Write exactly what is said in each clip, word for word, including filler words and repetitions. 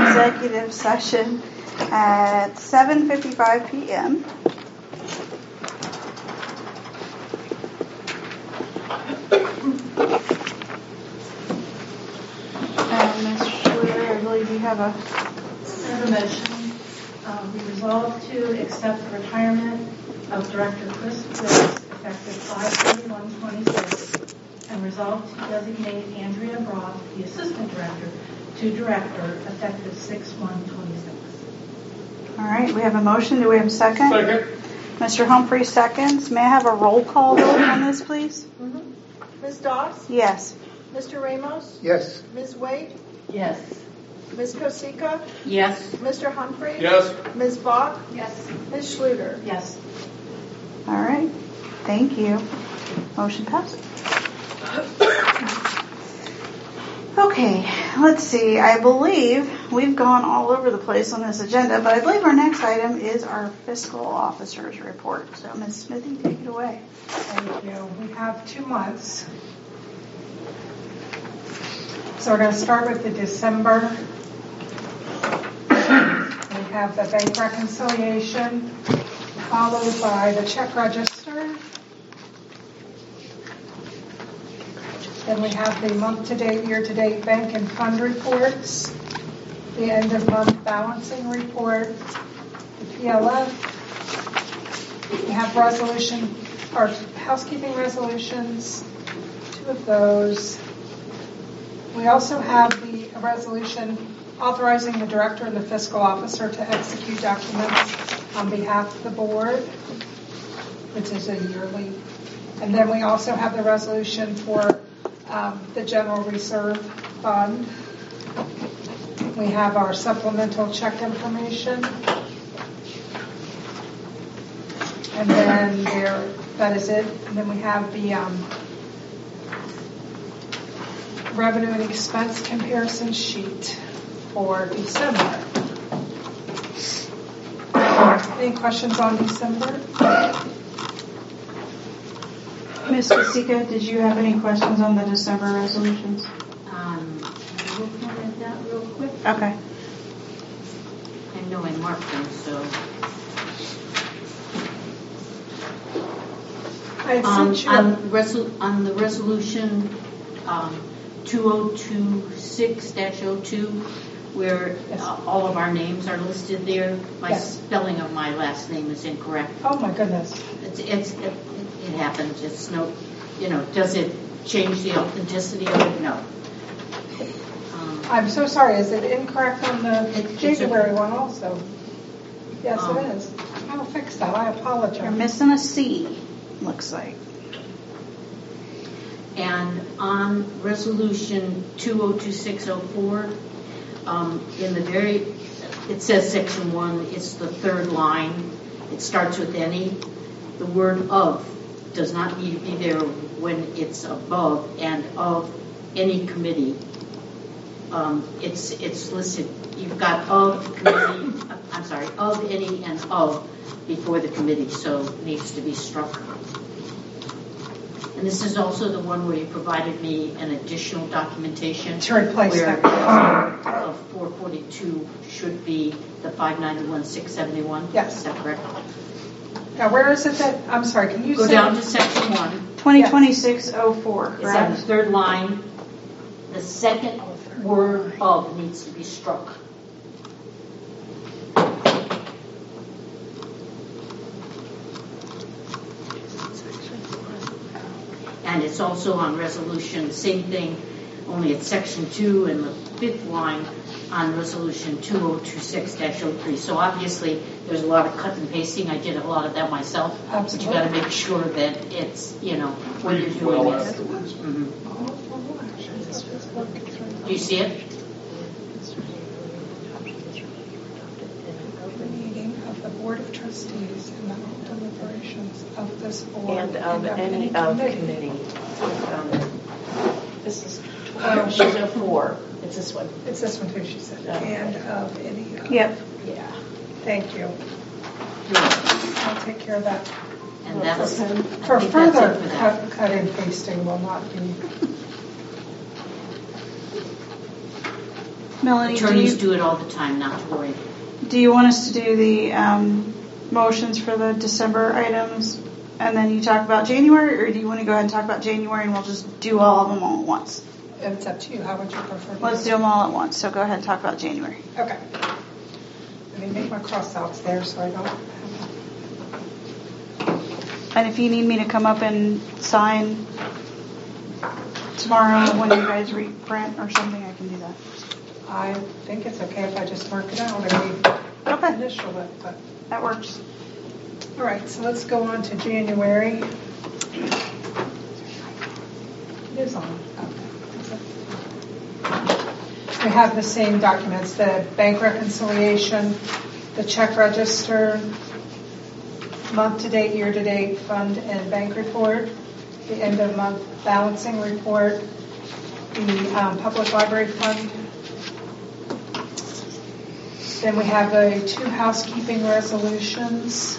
executive session at seven fifty-five p.m. And Miz Schluter, I believe you have a... I have a motion. Uh, we resolve to accept the retirement of Director Chris Willis effective five thirty-one twenty-six and resolve to designate Andrea Brock, the Assistant Director, to Director effective six one twenty-six. All right, we have a motion. Do we have a second? Second. Mister Humphrey seconds. May I have a roll call vote on this, please? Mm-hmm. Miz Doss? Yes. Mister Ramos? Yes. Miz Wade? Yes. Miz Kosika? Yes. Mister Humphrey? Yes. Miz Bach? Yes. Miz Schluter? Yes. All right. Thank you. Motion passes. Okay, let's see. I believe we've gone all over the place on this agenda, but I believe our next item is our fiscal officer's report. So, Miz Smithy, take it away. Thank you. We have two months. So we're going to start with the December. We have the bank reconciliation, followed by the check register. Then we have the month-to-date, year-to-date bank and fund reports, the end-of-month balancing report, the P L F. We have resolution, or housekeeping resolutions, two of those. We also have the resolution authorizing the director and the fiscal officer to execute documents on behalf of the board, which is a yearly. And then we also have the resolution for um, the general reserve fund. We have our supplemental check information. And then there, that is it. And then we have the um, revenue and expense comparison sheet for December. Any questions on December? Miz Kosika, did you have any questions on the December resolutions? Um, we'll look at that real quick. Okay. I know I marked them, so. I Um, sent you on, a, resol- on the resolution um, two oh two six dash oh two, where Yes. uh, all of our names are listed there, my Yes. spelling of my last name is incorrect. oh my goodness. It's, it's it, it happens. It's no, you know, does it change the authenticity of it? No. Um, I'm so sorry. Is it incorrect on the It- it's January a- one also? Yes, Um, it is. I'll fix that. I You're apologize. missing a C, looks like. And on resolution two oh two six oh four, um, in the very, it says section one, it's the third line. It starts with any. The word of does not need to be there when it's above and of any committee. Um, it's it's listed. You've got of committee. I'm sorry, of any and of before the committee, so it needs to be struck. And this is also the one where you provided me an additional documentation To replace where that. of four forty-two should be the five ninety-one six seventy-one. Yes. Is that correct? Now, where is it that, I'm sorry, can you Go say? down to section one. twenty twenty-six oh four, It's on the correct? third line. The second word of needs to be struck. And it's also on resolution, same thing, only it's section two and the fifth line on resolution two oh two six dash oh three. So obviously there's a lot of cut and pasting. I did a lot of that myself. Absolutely. But you got to make sure that it's, you know, when you're doing Well, this. afterwards. Mhm. Do you see it? The meeting of the Board of Trustees and the deliberations of this board. And of any of committee. Um, This is, Oh. she's a four. It's this one. It's this one too, she said. Okay. And of any of. Yep. Yeah. Thank you. I'll take care of that. And that's, I For think further that's it for that. cut, cut and pasting will not be. Melanie, do Attorneys you, do it all the time, not to worry. do you want us to do the um, motions for the December items and then you talk about January, or do you want to go ahead and talk about January and we'll just do all of them all at once? It's up to you. How would you prefer? to Let's do them all at once. So go ahead and talk about January. Okay. Let me make my cross-outs there so I don't. And if you need me to come up and sign tomorrow when you guys reprint or something, I can do that. I think it's okay if I just mark it out and we Okay, initial it, but. that works. All right, so let's go on to January. It is on. Okay. We have the same documents, the bank reconciliation, the check register, month-to-date, year-to-date fund and bank report, the end-of-month balancing report, the um, public library fund. Then we have the two housekeeping resolutions.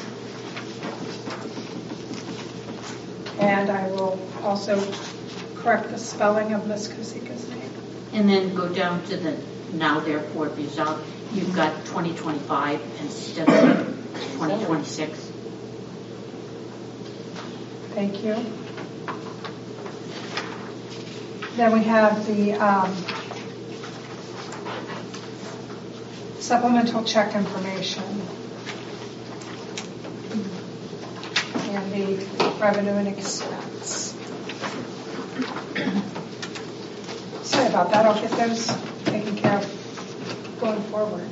And I will also correct the spelling of Miz Kosika's name. And then go down to the now therefore result. You've got twenty twenty-five instead of twenty twenty-six. Thank you. Then we have the um, supplemental check information and the revenue and expense. Sorry about that. I'll get those taken care of going forward.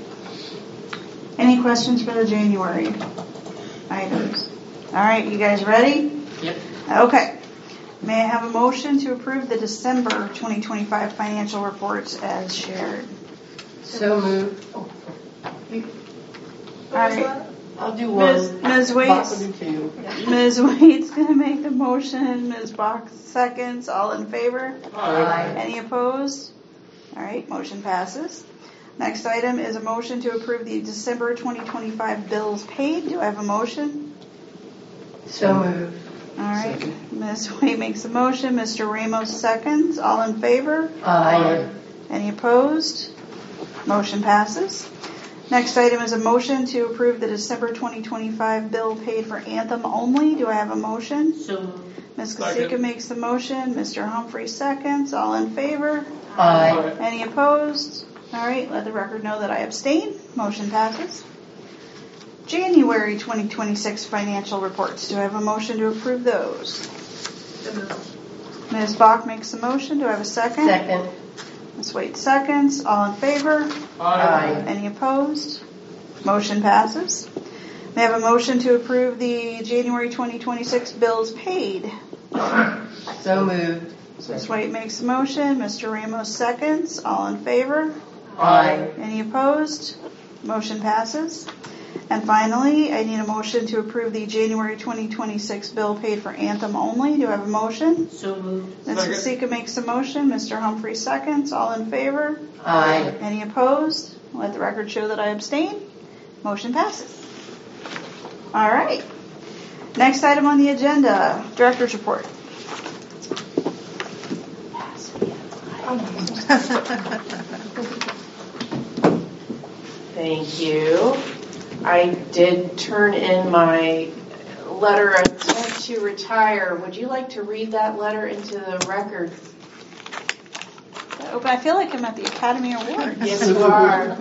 Any questions for the January items? All right, you guys ready? Yep. Okay. May I have a motion to approve the December twenty twenty-five financial reports as shared? So moved. All What was right. that? I'll do Miz one. Miz Bob Waits, will do two. Miz Waits gonna make the motion. Miz Bach seconds. All in favor? Aye. Any opposed? All right, motion passes. Next item is a motion to approve the December twenty twenty-five bills paid. Do I have a motion? So moved. All right, Miz Waite makes a motion. Mister Ramos seconds. All in favor? Aye. Any opposed? Motion passes. Next item is a motion to approve the December twenty twenty-five bill paid for Anthem only. Do I have a motion? So Miz Kasika makes the motion. Mister Humphrey seconds. All in favor? Aye. Any opposed? All right, let the record know that I abstain. Motion passes. January twenty twenty-six financial reports. Do I have a motion to approve those? Miz Bach makes the motion. Do I have a second? Second. Miz Waite seconds. All in favor? Aye. Any opposed? Motion passes. May I have a motion to approve the January twenty twenty-six bills paid? So moved. Miz Waite makes a motion. Mister Ramos seconds. All in favor? Aye. Any opposed? Motion passes. And finally, I need a motion to approve the January twenty twenty-six bill paid for Anthem only. Do I have a motion? so moved. Miz Kasika makes a motion. Mister Humphrey seconds. All in favor? Aye. Any opposed? Let the record show that I abstain. Motion passes. All right. Next item on the agenda, Director's Report. Thank you. I did turn in my letter of intent to retire. Would you like to read that letter into the record? Oh, but I feel like I'm at the Academy Awards. Yes, you are.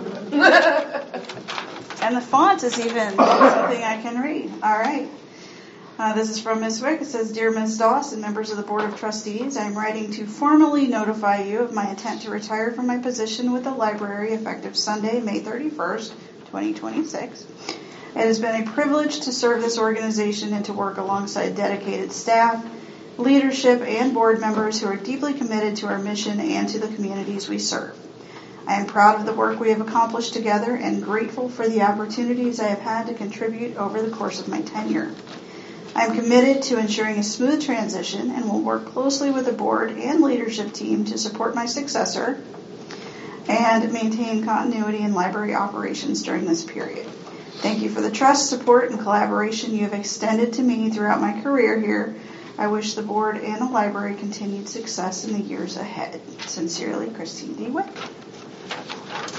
And the font is even something I can read. All right. Uh, this is from Miz Wick. It says, Dear Miz Doss and members of the Board of Trustees, I am writing to formally notify you of my intent to retire from my position with the library effective Sunday, May thirty-first, twenty twenty-six. It has been a privilege to serve this organization and to work alongside dedicated staff, leadership, and board members who are deeply committed to our mission and to the communities we serve. I am proud of the work we have accomplished together and grateful for the opportunities I have had to contribute over the course of my tenure. I am committed to ensuring a smooth transition and will work closely with the board and leadership team to support my successor and maintain continuity in library operations during this period. Thank you for the trust, support, and collaboration you have extended to me throughout my career here. I wish the board and the library continued success in the years ahead. Sincerely, Christine D. Wick.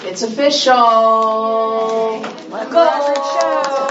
It's official. Let the record show.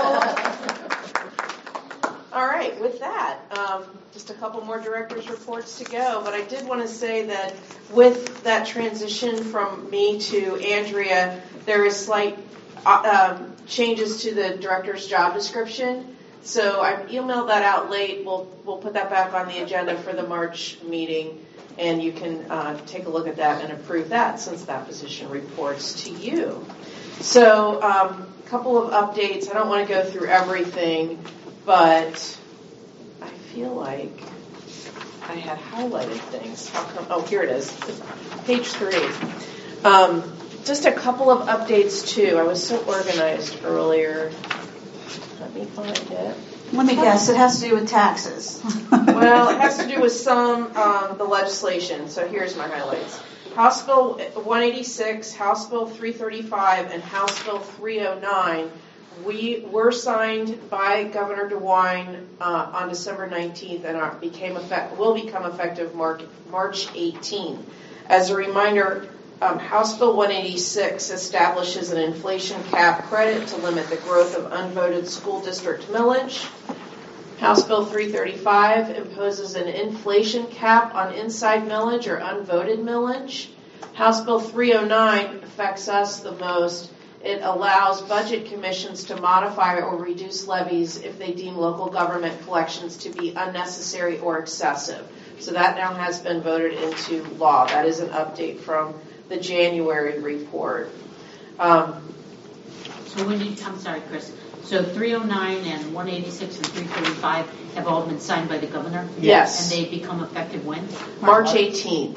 All right, with that, um, just a couple more directors' reports to go. But I did want to say that with that transition from me to Andrea, there is slight uh, um, changes to the director's job description. So I emailed that out late. We'll we'll put that back on the agenda for the March meeting. And you can uh, take a look at that and approve that since that position reports to you. So a um, couple of updates. I don't want to go through everything, but I feel like I had highlighted things. How come? Oh, here it is. Page three. Um, just a couple of updates, too. I was so organized earlier. Let me find it. Let me guess, it has to do with taxes. Well, it has to do with some, um, the legislation. So here's my highlights. House Bill one eighty-six, House Bill three thirty-five, and House Bill three oh nine, we were signed by Governor DeWine uh, on December nineteenth and are, became effect, will become effective March, March eighteenth. As a reminder, um, House Bill one eighty-six establishes an inflation cap credit to limit the growth of unvoted school district millage. House Bill three thirty-five imposes an inflation cap on inside millage or unvoted millage. House Bill three oh nine affects us the most. It allows budget commissions to modify or reduce levies if they deem local government collections to be unnecessary or excessive. So that now has been voted into law. That is an update from the January report. Um, So when did, I'm sorry, Chris. So three oh nine and one eighty-six and three thirty-five have all been signed by the governor? Yes. And they become effective when? March eighteenth.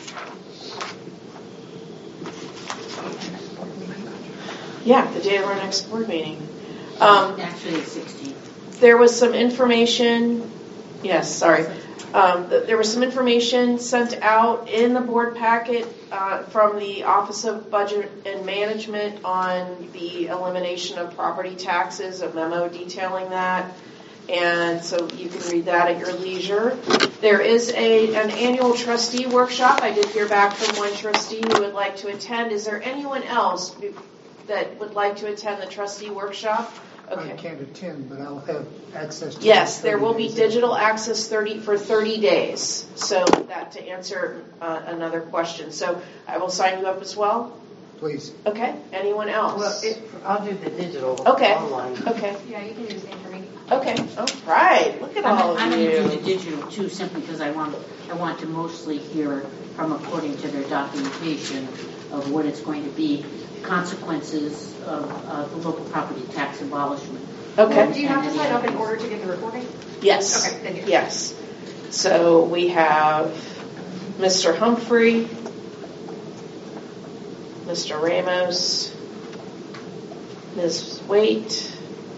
Yeah, the day of our next board meeting. Um, Actually, it's sixteenth. there was some information, yes, sorry. Um, th- there was some information sent out in the board packet uh, from the Office of Budget and Management on the elimination of property taxes, a memo detailing that. And so you can read that at your leisure. There is a an annual trustee workshop. I did hear back from one trustee who would like to attend. Is there anyone else that would like to attend the trustee workshop? Okay. I can't attend, but I'll have access to it. Yes, there will be digital access thirty for thirty days. So that to answer uh, another question. So I will sign you up as well. Please. Okay. Anyone else? Well, it, I'll do the digital Okay. online. Okay. Yeah, you can do the same for me. Okay. All right. Look at all I'm of going to do you. the digital too, simply because I want, I want to mostly hear from, according to their documentation, of what it's going to be, consequences of uh, the local property tax abolishment. Okay. Do you have to sign up in order to get the recording? Yes. Okay, thank you. Yes. So we have Mister Humphrey, Mister Ramos, Miz Waite,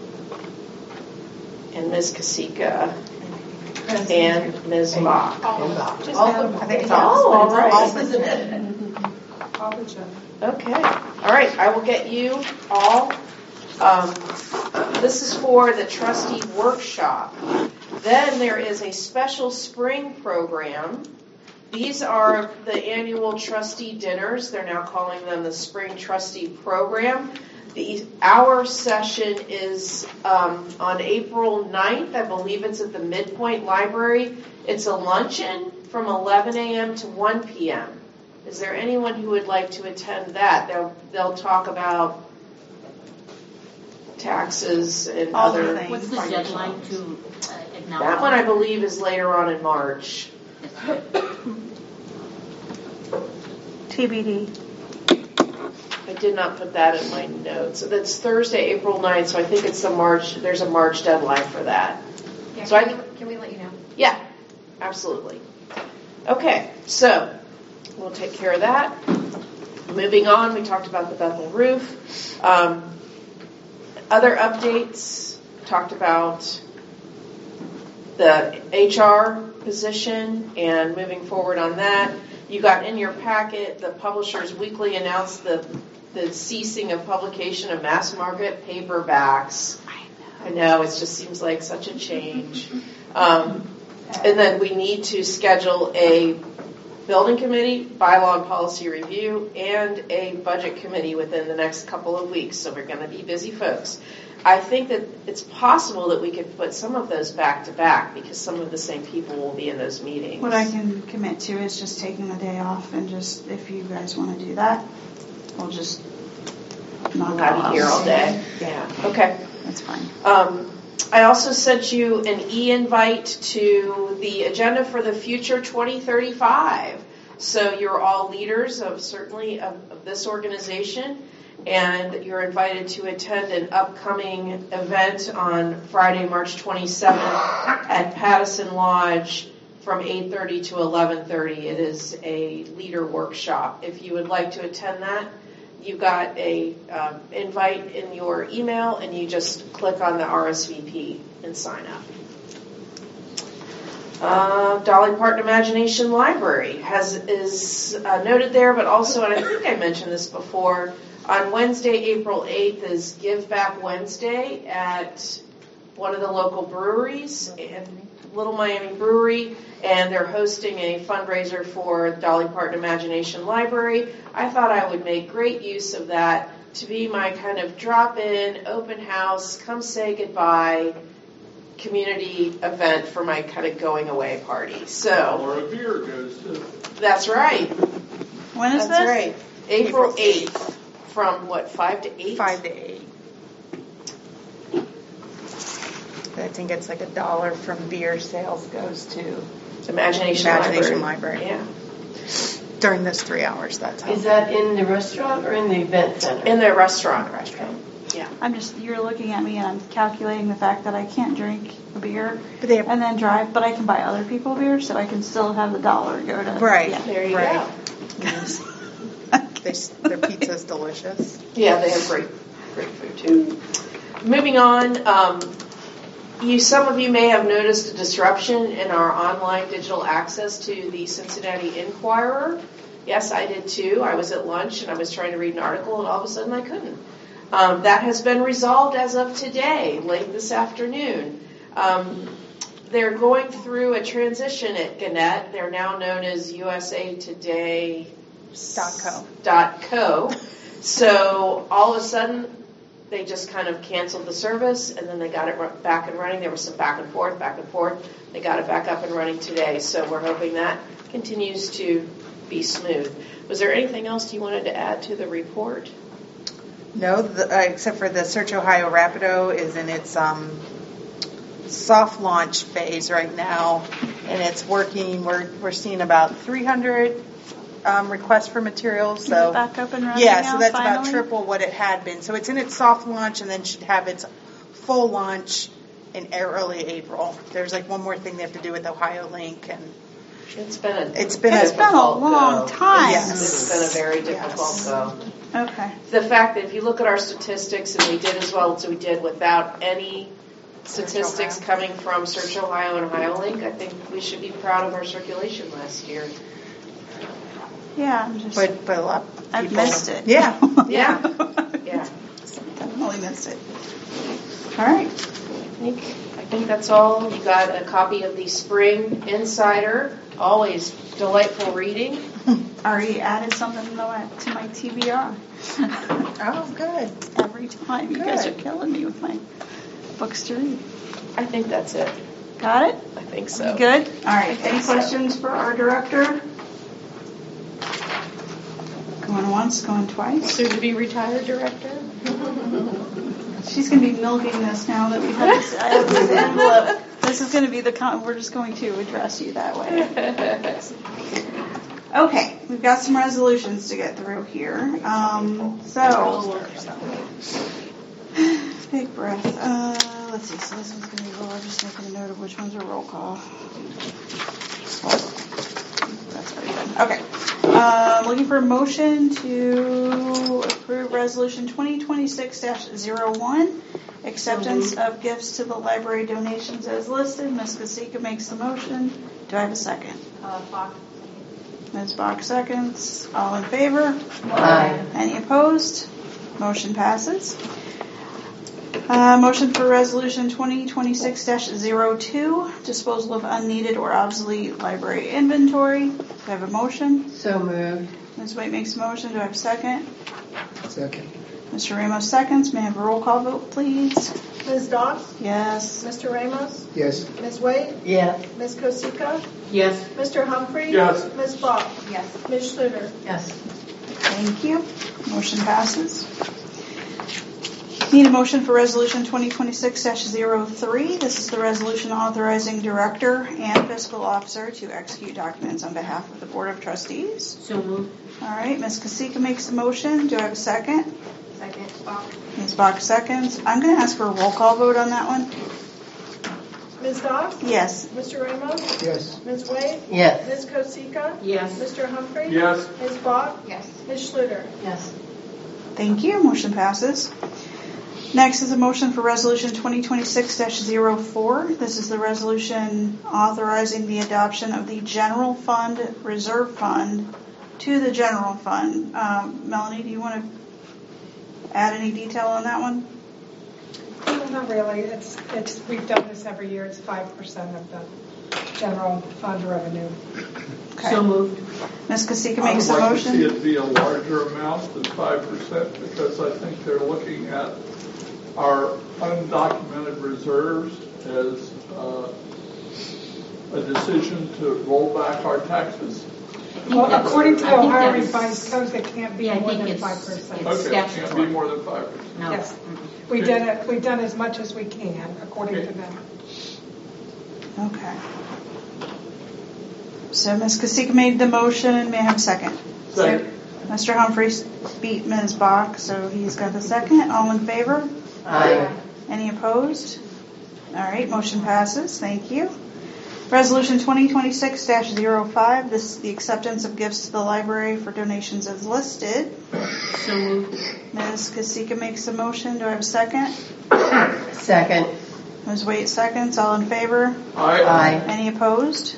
and Miz Kasika, and Miz Bach. All And of Bach. them. All of them. I think Oh, all right. all isn't it? All the gentlemen. Okay. All right. I will get you all. Um, this is for the trustee workshop. Then there is a special spring program. These are the annual trustee dinners. They're now calling them the Spring Trustee Program. The, our session is um, on April ninth. I believe it's at the Midpoint Library. It's a luncheon from eleven a.m. to one p.m. Is there anyone who would like to attend that? They'll, they'll talk about taxes and All the other things. What's the financial deadline items. to uh, acknowledge? That one, I believe, is later on in March. T B D. I did not put that in my notes. So that's Thursday, April ninth, so I think it's the March, there's a March deadline for that. Yeah, So I- can, we, can we let you know? Yeah, absolutely. Okay, so we'll take care of that. Moving on, we talked about the Bethel roof. Um, other updates, talked about the H R position and moving forward on that. You got in your packet, the Publishers Weekly announced the, the ceasing of publication of mass market paperbacks. I know, it just seems like such a change. Um, and then we need to schedule a building committee, bylaw and policy review, and a budget committee within the next couple of weeks. So we're going to be busy folks. I think that it's possible that we could put some of those back to back because some of the same people will be in those meetings. What I can commit to is just taking the day off and just, if you guys want to do that, we'll just knock I'll it have out. you here all day. Yeah. Okay. That's fine. Um, I also sent you an e-invite to the agenda for the future twenty thirty-five. So you're all leaders of certainly of, of this organization, and you're invited to attend an upcoming event on Friday, March twenty-seventh at Pattison Lodge from eight thirty to eleven thirty. It is a leader workshop. If you would like to attend that, you got a um, invite in your email, and you just click on the R S V P and sign up. Uh, Dolly Parton Imagination Library has is uh, noted there, but also, and I think I mentioned this before, on Wednesday, April eighth is Give Back Wednesday at one of the local breweries, and Little Miami Brewery, and they're hosting a fundraiser for Dolly Parton Imagination Library. I thought I would make great use of that to be my kind of drop-in, open house, come say goodbye community event for my kind of going away party. So, Or a beer goes to. That's right. When is That's this? right. April eighth from what, five to eight? Five to eight. I think it's like a dollar from beer sales goes to Imagination, Imagination Library. Library. Yeah. during those three hours. That's how. Is that in the restaurant or in the event center? In the restaurant. Restaurant. Yeah. I'm just, you're looking at me and I'm calculating the fact that I can't drink a beer But they have, and then drive, but I can buy other people beer, so I can still have the dollar go to. Right. Yeah. There you Right. go. they, their pizza's delicious. Yeah, they have great, great food too. Moving on, um, you some of you may have noticed a disruption in our online digital access to the Cincinnati Enquirer. Yes, I did too. I was at lunch and I was trying to read an article, and all of a sudden I couldn't. Um, that has been resolved as of today, late this afternoon. Um, they're going through a transition at Gannett. They're now known as U S A Today Dot co. Dot co. So all of a sudden, they just kind of canceled the service, and then they got it back and running. There was some back and forth, back and forth. They got it back up and running today. So we're hoping that continues to be smooth. Was there anything else you wanted to add to the report? No, the, uh, except for the Search Ohio Rapido is in its um, soft launch phase right now, and it's working. We're we're seeing about three hundred um, requests for materials. So Is it back up and running yeah, now, so that's finally? about triple what it had been. So it's in its soft launch, and then should have its full launch in early April. There's like one more thing they have to do with Ohio Link, and It's been a it's been It's a, been a long go. time. Yes. It's been a very difficult Yes. go. Okay. The fact that if you look at our statistics, and we did as well as we did without any statistics Ohio. coming from Search Ohio and Ohio Link, I think we should be proud of our circulation last year. Yeah, I'm just. but but a lot. Of I've people, missed it. Yeah. Yeah. Yeah. Definitely missed it. All right. I think, I think that's all. You got a copy of the Spring Insider. Always delightful reading. Already added something to my, to my T B R. Oh, good. Every time. You guys are Good. killing me with my books to read. I think that's it. Got it? I think so. You good? All right. think Any so. questions for our director? Going once, going twice. Soon to be retired director. She's going to be milking this now that we have this, I have this envelope. This is going to be the, con- we're just going to address you that way. Okay, we've got some resolutions to get through here. Um, so, big breath. Uh, let's see, so this one's going to be roll. I'm just making a note of which ones are roll call. That's already done. Okay. Um, looking for a motion to approve resolution twenty twenty-six dash zero one, acceptance of gifts to the library donations as listed. Miz Kasika makes the motion. Do I have a second? Uh, Fox. Miz Bach seconds. All in favor? Aye. Any opposed? Motion passes. Uh, motion for resolution twenty twenty-six dash zero two, disposal of unneeded or obsolete library inventory. Do I have a motion? So moved. Miz White makes a motion. Do I have a second? Second. Mister Ramos seconds. May I have a roll call vote, please? Miz Doss? Yes. Mister Ramos? Yes. Miz Wade? Yes. Miz Kosika? Yes. Mister Humphrey? Yes. Miz Bach? Yes. Miz Schluter? Yes. Thank you. Motion passes. Need a motion for resolution twenty twenty-six dash zero three. This is the resolution authorizing director and fiscal officer to execute documents on behalf of the Board of Trustees. So moved. All right, Miz Kasika makes the motion. Do I have a second? Second. Bach. Miz Bach seconds. I'm going to ask for a roll call vote on that one. Miz Doss? Yes. Mister Ramos? Yes. Miz Wade? Yes. Miz Kosika? Yes. Mister Humphrey? Yes. Miz Bach? Yes. Miz Schluter? Yes. Thank you. Motion passes. Next is a motion for resolution twenty twenty-six dash zero four. This is the resolution authorizing the adoption of the general fund reserve fund to the general fund. Um, Melanie, do you want to add any detail on that one? No, not really. It's, it's, we've done this every year. It's five percent of the general fund revenue. Okay. So moved. Miz Kasika I makes would the like to see motion. it be a larger amount than five percent because I think they're looking at our undocumented reserves as uh, a decision to roll back our taxes. Well, according to the I think Ohio that's- Revised Codes, it can't be Yeah, I more think than it's- five percent. it's- Okay, it can't be statutory. more than five percent. No. Yes. We've done it, we've done as much as we can, according to them. Okay. So Miz Kasika made the motion. May I have a second? Second. Mister Humphries beat Miz Bach, so he's got the second. All in favor? Aye. Any opposed? All right, motion passes. Thank you. Resolution twenty twenty-six dash zero five. This is the acceptance of gifts to the library for donations as listed. So moved. Miz Kasika makes the motion. Do I have a second? Second. Miz Waite seconds. All in favor? Aye. Aye. Any opposed?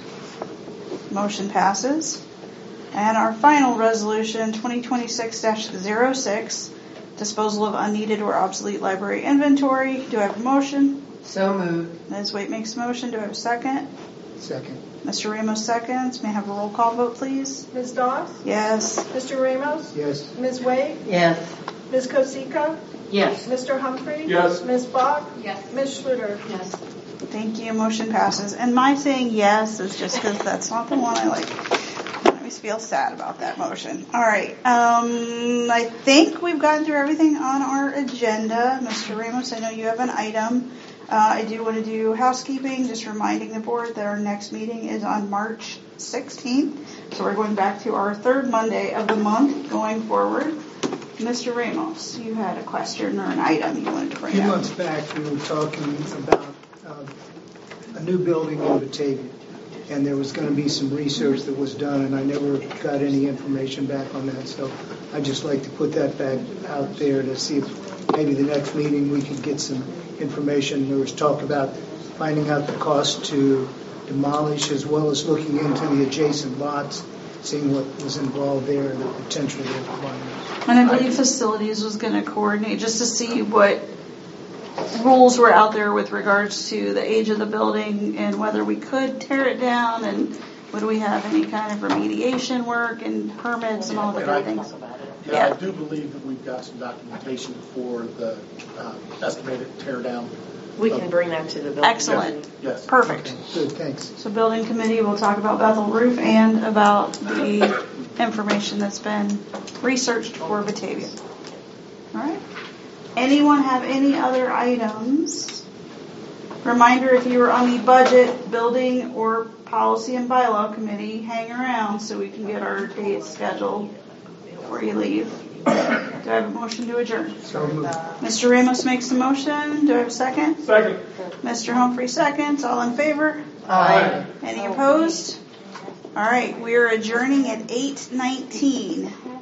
Motion passes. And our final resolution, twenty twenty-six dash zero six, disposal of unneeded or obsolete library inventory. Do I have a motion? So moved. Miz Waite makes a motion. Do I have a second? Second. Mister Ramos seconds. May I have a roll call vote, please? Miz Doss? Yes. Mister Ramos? Yes. Miz Wade? Yes. Miz Kosika? Yes. Mister Humphrey? Yes. Miz Bach? Yes. Miz Schluter? Yes. Thank you. Motion passes. And my saying yes is just because that's not the one I like. I always feel sad about that motion. All right. Um, I think we've gotten through everything on our agenda. Mister Ramos, I know you have an item. Uh, I do want to do housekeeping, just reminding the board that our next meeting is on March sixteenth. So we're going back to our third Monday of the month going forward. Mister Ramos, you had a question or an item you wanted to A bring few up. months back, we were talking about uh, a new building in Batavia, and there was going to be some research that was done, and I never got any information back on that. So I'd just like to put that back out there to see if maybe the next meeting we could get some information. There was talk about finding out the cost to demolish as well as looking into the adjacent lots, seeing what was involved there and the potential requirements. And I believe facilities was going to coordinate just to see what rules were out there with regards to the age of the building and whether we could tear it down and would we have any kind of remediation work and permits and all the And I- good things. Yeah, Yeah. I do believe that we've got some documentation for the uh, estimated tear down. We can bring that to the building. Excellent. Yes. Perfect. Good, thanks. So building committee will talk about Bethel Roof and about the information that's been researched for Batavia. All right. Anyone have any other items? Reminder, if you were on the budget, building, or policy and bylaw committee, hang around so we can get our dates scheduled before you leave. Do I have a motion to adjourn? So moved. Mister Ramos makes the motion. Do I have a second? Second. Mister Humphrey seconds. All in favor? Aye. Any opposed? All right, we are adjourning at eight nineteen.